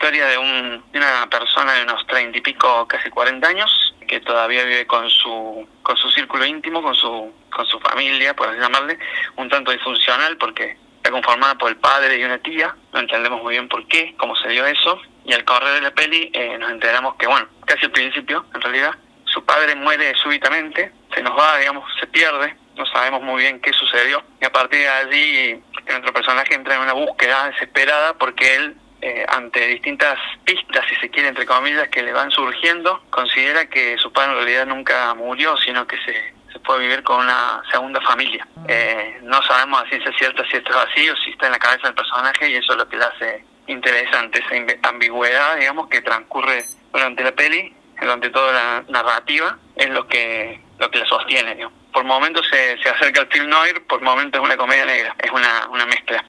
historia de una persona de unos 30 y pico, casi 40 años, que todavía vive con su círculo íntimo, con su familia, por así llamarle, un tanto disfuncional porque está conformada por el padre y una tía. No entendemos muy bien por qué, cómo se dio eso. Y al correr de la peli nos enteramos que, bueno, casi al principio, en realidad, su padre muere súbitamente, se nos va, digamos, se pierde, no sabemos muy bien qué sucedió. Y a partir de allí, nuestro personaje entra en una búsqueda desesperada porque él, ante distintas pistas, si se quiere, entre comillas, que le van surgiendo, considera que su padre en realidad nunca murió, sino que se fue a vivir con una segunda familia. No sabemos a ciencia cierta si esto es así o si está en la cabeza del personaje, y eso es lo que le hace interesante, esa ambigüedad, digamos, que transcurre durante la peli, durante toda la narrativa, es lo que la sostiene, digamos. Por momentos se acerca al film noir, por momentos es una comedia negra, es una mezcla.